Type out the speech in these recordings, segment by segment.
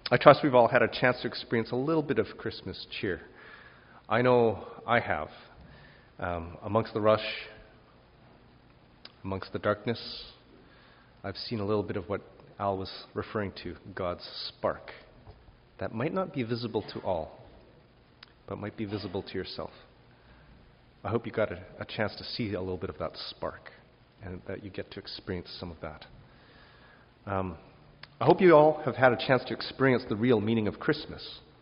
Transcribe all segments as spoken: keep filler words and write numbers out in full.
I trust we've all had a chance to experience a little bit of Christmas cheer. I know I have. Um, amongst the rush, amongst the darkness, I've seen a little bit of what Al was referring to, God's spark. That might not be visible to all, but might be visible to yourself. I hope you got a, a chance to see a little bit of that spark, and that you get to experience some of that. Um, I hope you all have had a chance to experience the real meaning of Christmas,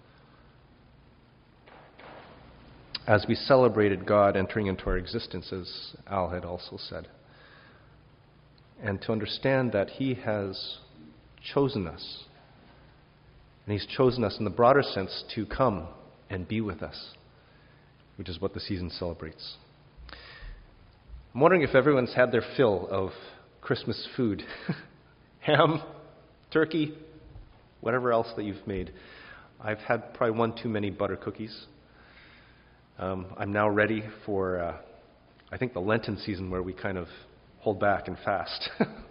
as we celebrated God entering into our existence, as Al had also said, and to understand that He has chosen us, and He's chosen us in the broader sense to come and be with us, which is what the season celebrates. I'm wondering if everyone's had their fill of Christmas food. Ham, turkey, whatever else that you've made. I've had probably one too many butter cookies. Um, I'm now ready for, uh, I think, the Lenten season where we kind of hold back and fast.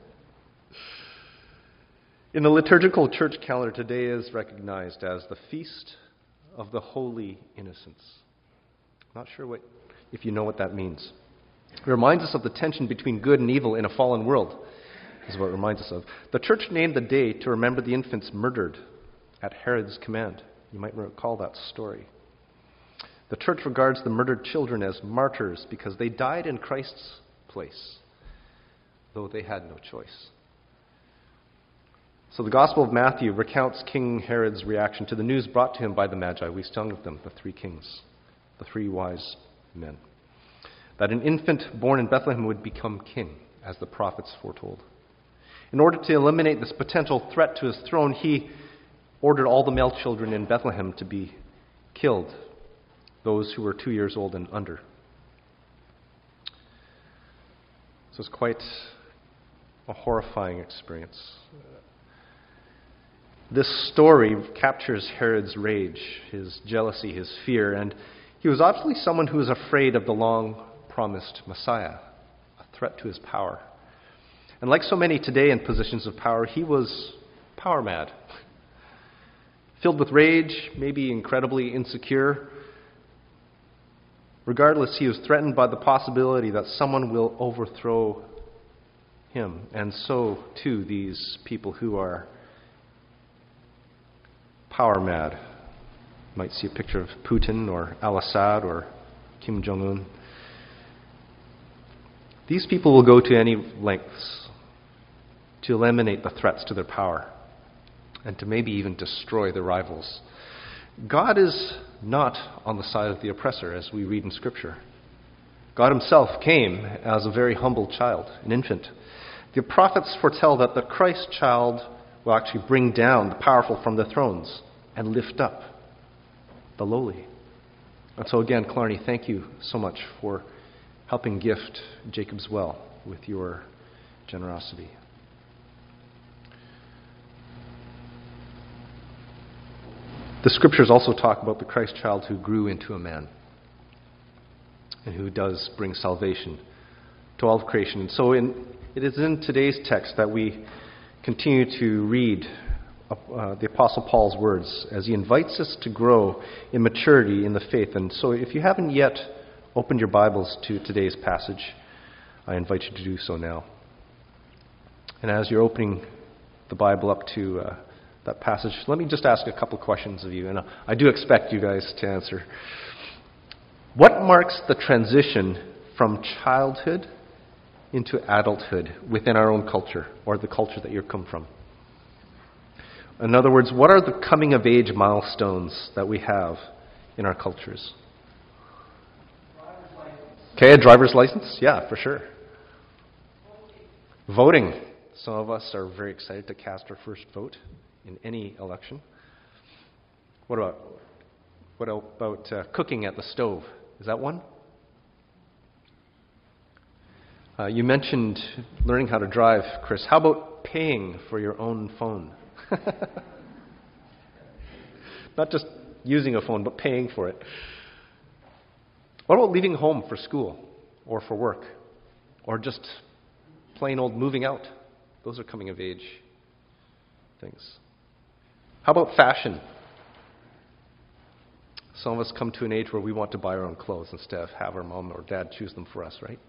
In the liturgical church calendar, today is recognized as the Feast of the Holy Innocents. Not sure what, if you know what that means. It reminds us of the tension between good and evil in a fallen world, is what it reminds us of. The church named the day to remember the infants murdered at Herod's command. You might recall that story. The church regards the murdered children as martyrs because they died in Christ's place, though they had no choice. So the Gospel of Matthew recounts King Herod's reaction to the news brought to him by the Magi. We sung of them, the three kings, the three wise men, that an infant born in Bethlehem would become king, as the prophets foretold. In order to eliminate this potential threat to his throne, he ordered all the male children in Bethlehem to be killed, those who were two years old and under. So it's quite a horrifying experience. This story captures Herod's rage, his jealousy, his fear, and he was obviously someone who was afraid of the long-promised Messiah, a threat to his power. And like so many today in positions of power, he was power mad. Filled with rage, maybe incredibly insecure. Regardless, he was threatened by the possibility that someone will overthrow him, and so too these people who are power mad. You might see a picture of Putin or Al-Assad or Kim Jong-un. These people will go to any lengths to eliminate the threats to their power and to maybe even destroy their rivals. God is not on the side of the oppressor, as we read in Scripture. God Himself came as a very humble child, an infant. The prophets foretell that the Christ child will actually bring down the powerful from their thrones and lift up the lowly. And so again, Clarny, thank you so much for helping gift Jacob's Well with your generosity. The Scriptures also talk about the Christ child who grew into a man and who does bring salvation to all of creation. And so in, it is in today's text that we continue to read uh, the Apostle Paul's words as he invites us to grow in maturity in the faith. And so if you haven't yet opened your Bibles to today's passage, I invite you to do so now. And as you're opening the Bible up to uh, that passage, let me just ask a couple questions of you, and I do expect you guys to answer. What marks the transition from childhood into adulthood within our own culture, or the culture that you come from? In other words, what are the coming-of-age milestones that we have in our cultures? Okay, a driver's license? Yeah, for sure. Voting. Some of us are very excited to cast our first vote in any election. What about what about uh, cooking at the stove? Is that one? Uh, you mentioned learning how to drive, Chris. How about paying for your own phone? Not just using a phone, but paying for it. What about leaving home for school or for work? Or just plain old moving out? Those are coming of age things. How about fashion? Some of us come to an age where we want to buy our own clothes instead of have our mom or dad choose them for us, right?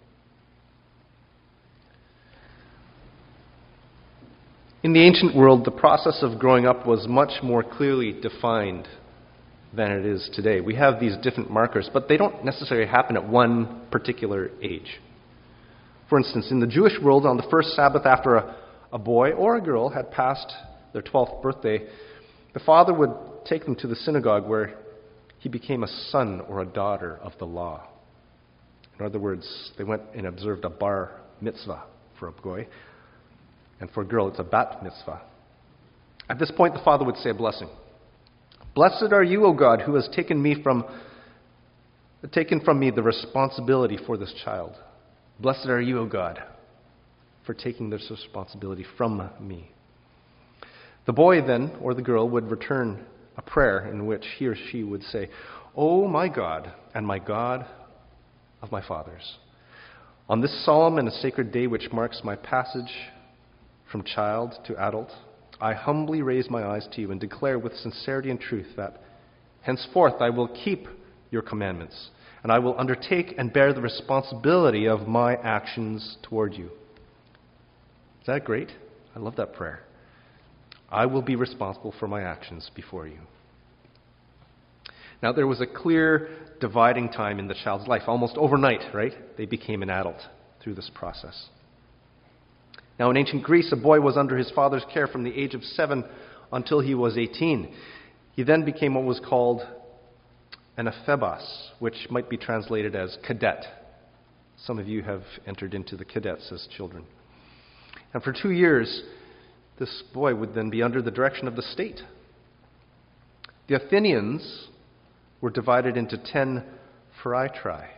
In the ancient world, the process of growing up was much more clearly defined than it is today. We have these different markers, but they don't necessarily happen at one particular age. For instance, in the Jewish world, on the first Sabbath after a, a boy or a girl had passed their twelfth birthday, the father would take them to the synagogue where he became a son or a daughter of the law. In other words, they went and observed a bar mitzvah for a boy, and for a girl it's a bat mitzvah. At this point, the father would say a blessing. Blessed are you, O God, who has taken me from taken from me the responsibility for this child. Blessed are you, O God, for taking this responsibility from me. The boy then, or the girl, would return a prayer in which he or she would say, O my God and my God of my fathers, on this solemn and a sacred day which marks my passage from child to adult, I humbly raise my eyes to you and declare with sincerity and truth that henceforth I will keep your commandments, and I will undertake and bear the responsibility of my actions toward you. Is that great? I love that prayer. I will be responsible for my actions before you. Now, there was a clear dividing time in the child's life. Almost overnight, right? They became an adult through this process. Now, in ancient Greece, a boy was under his father's care from the age of seven until he was eighteen. He then became what was called an ephebos, which might be translated as cadet. Some of you have entered into the cadets as children. And for two years, this boy would then be under the direction of the state. The Athenians were divided into ten phratri.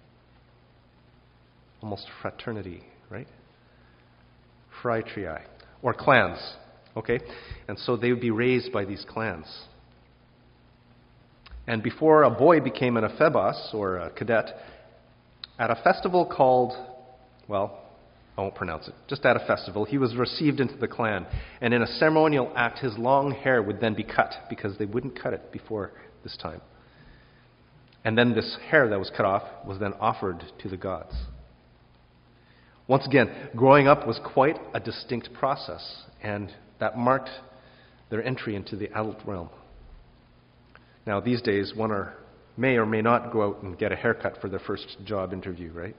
Almost fraternity, right? Phratrii, or clans, okay? And so they would be raised by these clans. And before a boy became an ephebos, or a cadet, at a festival called, well, I won't pronounce it, just at a festival, he was received into the clan. And in a ceremonial act, his long hair would then be cut, because they wouldn't cut it before this time. And then this hair that was cut off was then offered to the gods. Once again, growing up was quite a distinct process, and that marked their entry into the adult realm. Now, these days, one or may or may not go out and get a haircut for their first job interview, right?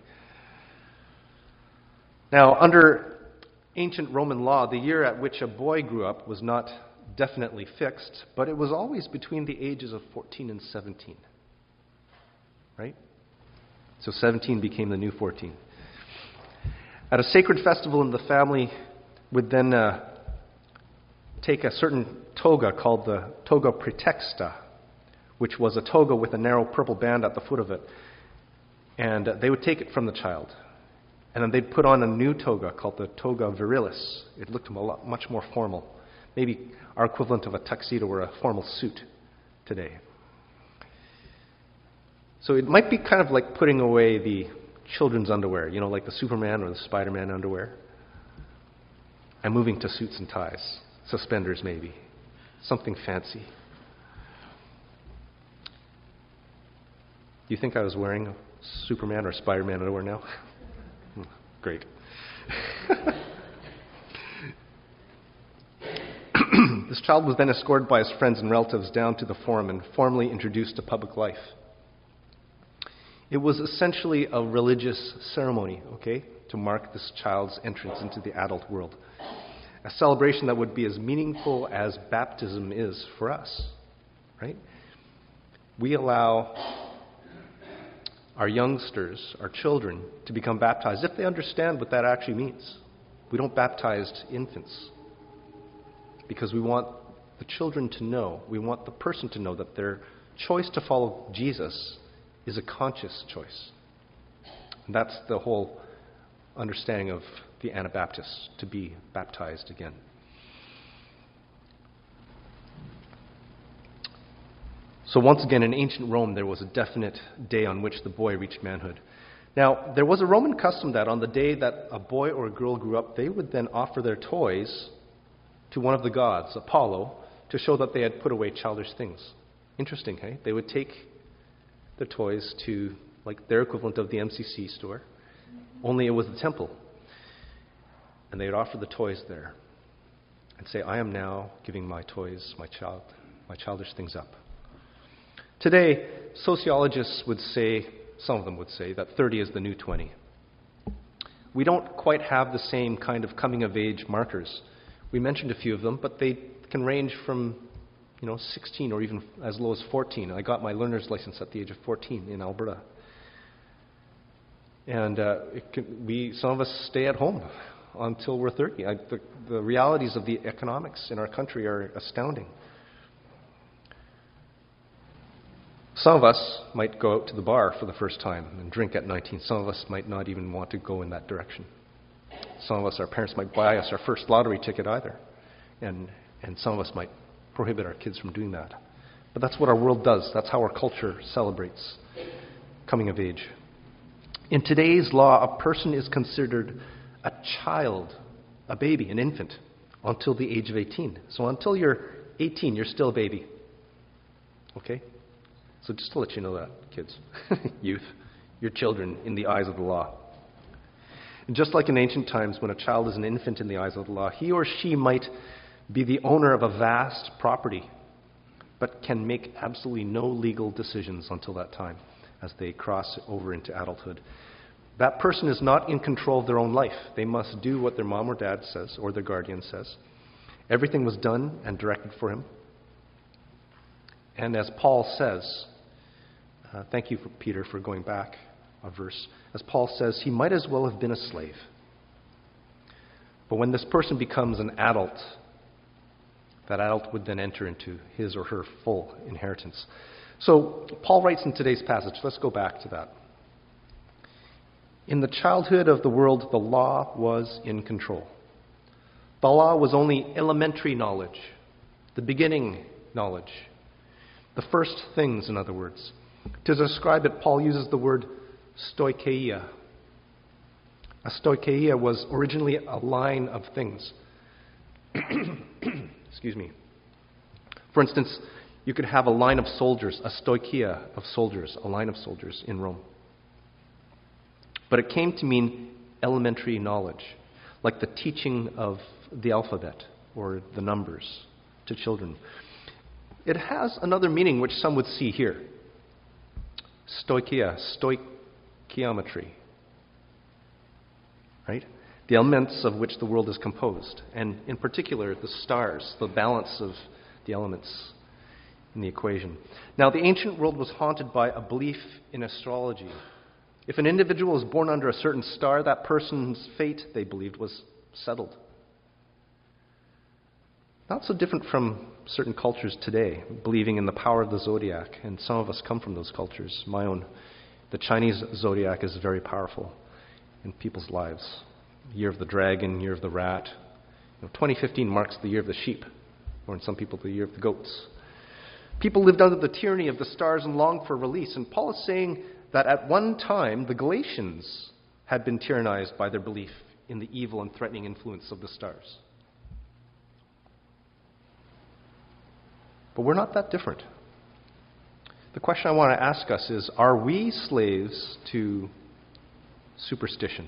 Now, under ancient Roman law, the year at which a boy grew up was not definitely fixed, but it was always between the ages of fourteen and seventeen. Right? So seventeen became the new fourteen. At a sacred festival, in the family would then uh, take a certain toga called the toga praetexta, which was a toga with a narrow purple band at the foot of it. And uh, they would take it from the child. And then they'd put on a new toga called the toga virilis. It looked a lot, much more formal. Maybe our equivalent of a tuxedo or a formal suit today. So it might be kind of like putting away the children's underwear, you know, like the Superman or the Spider-Man underwear. And moving to suits and ties, suspenders maybe, something fancy. Do you think I was wearing Superman or Spider-Man underwear now? Great. This child was then escorted by his friends and relatives down to the forum and formally introduced to public life. It was essentially a religious ceremony, okay, to mark this child's entrance into the adult world. A celebration that would be as meaningful as baptism is for us, right? We allow our youngsters, our children, to become baptized if they understand what that actually means. We don't baptize infants because we want the children to know, we want the person to know that their choice to follow Jesus is a conscious choice. And that's the whole understanding of the Anabaptists, to be baptized again. So once again, in ancient Rome, there was a definite day on which the boy reached manhood. Now, there was a Roman custom that on the day that a boy or a girl grew up, they would then offer their toys to one of the gods, Apollo, to show that they had put away childish things. Interesting, hey? They would take the toys to, like, their equivalent of the M C C store, only it was the temple. And they would offer the toys there and say, I am now giving my toys, my child, my childish things up. Today, sociologists would say, some of them would say, that thirty is the new twenty. We don't quite have the same kind of coming-of-age markers. We mentioned a few of them, but they can range from, you know, sixteen or even as low as fourteen. I got my learner's license at the age of fourteen in Alberta. And uh, it can, we, some of us stay at home until we're thirty. I, the, the realities of the economics in our country are astounding. Some of us might go out to the bar for the first time and drink at nineteen. Some of us might not even want to go in that direction. Some of us, our parents might buy us our first lottery ticket either. And, and some of us might prohibit our kids from doing that. But that's what our world does. That's how our culture celebrates coming of age. In today's law, a person is considered a child, a baby, an infant, until the age of eighteen. So until you're eighteen, you're still a baby. Okay? So just to let you know that, kids, youth, you're children in the eyes of the law. And just like in ancient times, when a child is an infant in the eyes of the law, he or she might be the owner of a vast property, but can make absolutely no legal decisions until that time as they cross over into adulthood. That person is not in control of their own life. They must do what their mom or dad says or their guardian says. Everything was done and directed for him. And as Paul says, uh, thank you, for Peter, for going back a verse. As Paul says, he might as well have been a slave. But when this person becomes an adult, that adult would then enter into his or her full inheritance. So Paul writes in today's passage, let's go back to that. In the childhood of the world, the law was in control. The law was only elementary knowledge, the beginning knowledge, the first things, in other words. To describe it, Paul uses the word stoicheia. A stoicheia was originally a line of things. Excuse me. For instance, you could have a line of soldiers, a stoicheia of soldiers, a line of soldiers in Rome. But it came to mean elementary knowledge, like the teaching of the alphabet or the numbers to children. It has another meaning which some would see here. Stoicheia, stoichiometry. Right? The elements of which the world is composed, and in particular the stars, the balance of the elements in the equation. Now, the ancient world was haunted by a belief in astrology. If an individual was born under a certain star, that person's fate, they believed, was settled. Not so different from certain cultures today, believing in the power of the zodiac, and some of us come from those cultures. My own, the Chinese zodiac is very powerful in people's lives. Year of the dragon, year of the rat. You know, twenty fifteen marks the year of the sheep, or in some people the year of the goats. People lived under the tyranny of the stars and longed for release, and Paul is saying that at one time the Galatians had been tyrannized by their belief in the evil and threatening influence of the stars. But we're not that different. The question I want to ask us is, are we slaves to superstition,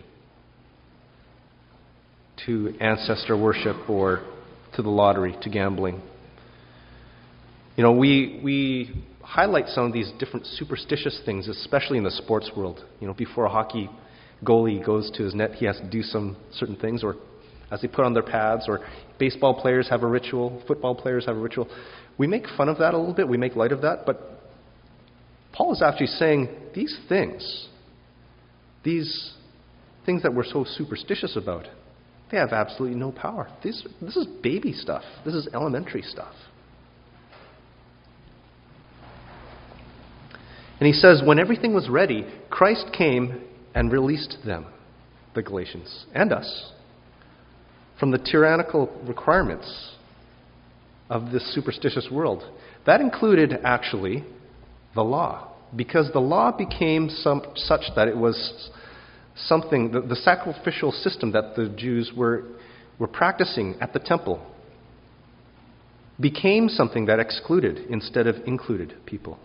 to ancestor worship, or to the lottery, to gambling? You know, we we highlight some of these different superstitious things, especially in the sports world. You know, before a hockey goalie goes to his net, he has to do some certain things, or as they put on their pads, or baseball players have a ritual, football players have a ritual. We make fun of that a little bit, we make light of that, but Paul is actually saying these things, these things that we're so superstitious about, they have absolutely no power. This, this is baby stuff. This is elementary stuff. And he says, when everything was ready, Christ came and released them, the Galatians, and us, from the tyrannical requirements of this superstitious world. That included, actually, the law, because the law became some, such that it was something, the, the sacrificial system that the Jews were, were practicing at the temple became something that excluded instead of included people.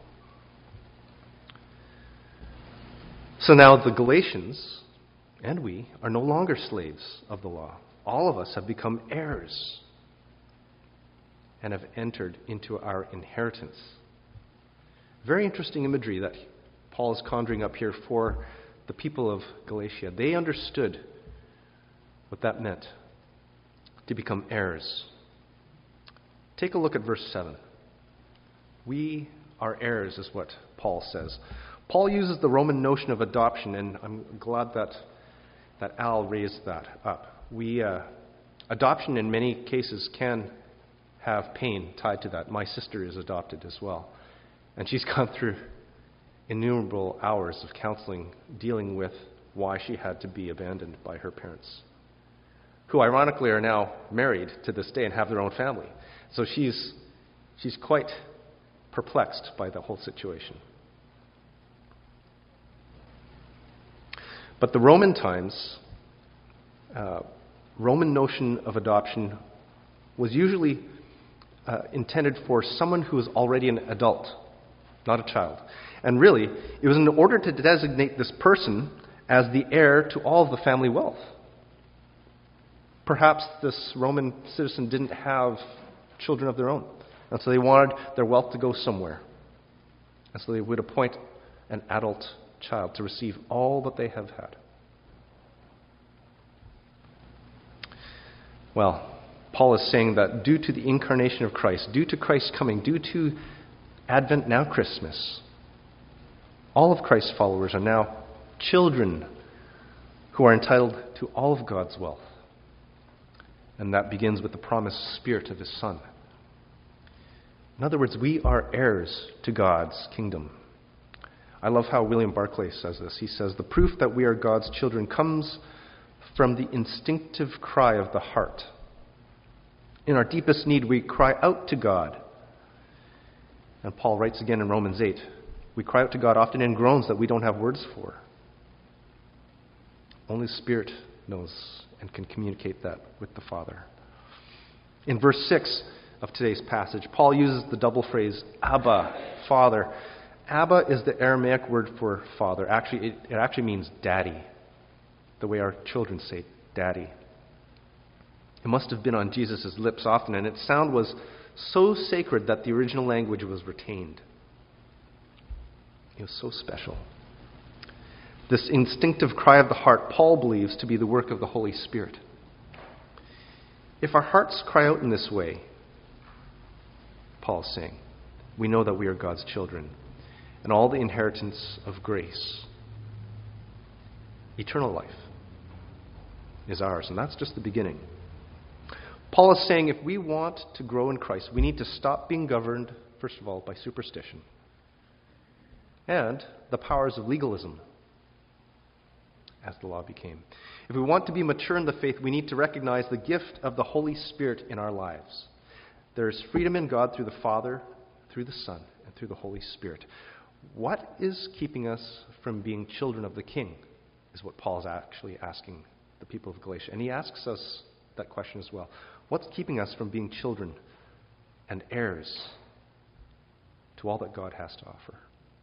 So now the Galatians, and we, are no longer slaves of the law. All of us have become heirs and have entered into our inheritance. Very interesting imagery that Paul is conjuring up here for the people of Galatia. They understood what that meant, to become heirs. Take a look at verse seven. We are heirs, is what Paul says. Paul uses the Roman notion of adoption, and I'm glad that, that Al raised that up. We uh, adoption in many cases can have pain tied to that. My sister is adopted as well, and she's gone through innumerable hours of counseling dealing with why she had to be abandoned by her parents, who ironically are now married to this day and have their own family. So she's she's quite perplexed by the whole situation. But the Roman times, uh, Roman notion of adoption was usually uh, intended for someone who was already an adult, not a child. And really, it was in order to designate this person as the heir to all of the family wealth. Perhaps this Roman citizen didn't have children of their own, and so they wanted their wealth to go somewhere. And so they would appoint an adult child to receive all that they have had. Well, Paul is saying that due to the incarnation of Christ, due to Christ's coming, due to Advent, now Christmas, all of Christ's followers are now children who are entitled to all of God's wealth. And that begins with the promised Spirit of His Son. In other words, we are heirs to God's kingdom. I love how William Barclay says this. He says, the proof that we are God's children comes from the instinctive cry of the heart. In our deepest need, we cry out to God. And Paul writes again in Romans eight, we cry out to God often in groans that we don't have words for. Only the Spirit knows and can communicate that with the Father. In verse six of today's passage, Paul uses the double phrase, Abba, Father. Abba is the Aramaic word for father. Actually, it, it actually means daddy, the way our children say daddy. It must have been on Jesus' lips often, and its sound was so sacred that the original language was retained. It was so special. This instinctive cry of the heart, Paul believes to be the work of the Holy Spirit. If our hearts cry out in this way, Paul's saying, we know that we are God's children, and all the inheritance of grace, eternal life, is ours, and that's just the beginning. Paul is saying if we want to grow in Christ, we need to stop being governed, first of all, by superstition and the powers of legalism, as the law became. If we want to be mature in the faith, we need to recognize the gift of the Holy Spirit in our lives. There is freedom in God through the Father, through the Son, and through the Holy Spirit. What is keeping us from being children of the King is what Paul is actually asking the people of Galatia. And he asks us that question as well. What's keeping us from being children and heirs to all that God has to offer?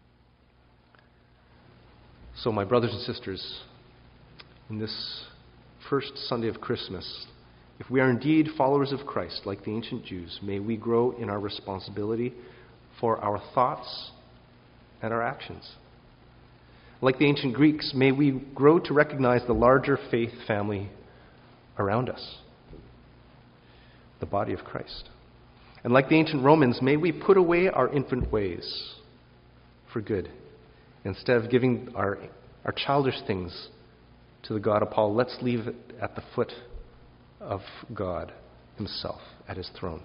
So, my brothers and sisters, in this first Sunday of Christmas, if we are indeed followers of Christ, like the ancient Jews, may we grow in our responsibility for our thoughts and our actions. Like the ancient Greeks, may we grow to recognize the larger faith family around us, the body of Christ. And like the ancient Romans, may we put away our infant ways for good. Instead of giving our, our childish things to the God of Paul, let's leave it at the foot of God Himself, at His throne.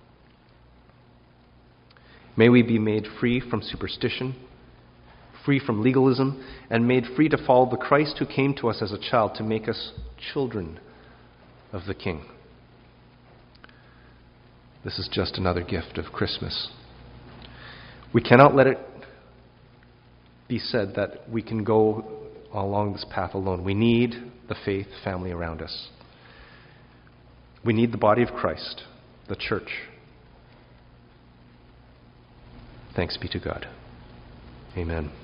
May we be made free from superstition, free from legalism, and made free to follow the Christ who came to us as a child to make us children of the King. This is just another gift of Christmas. We cannot let it be said that we can go along this path alone. We need the faith family around us. We need the body of Christ, the church, Thanks be to God. Amen.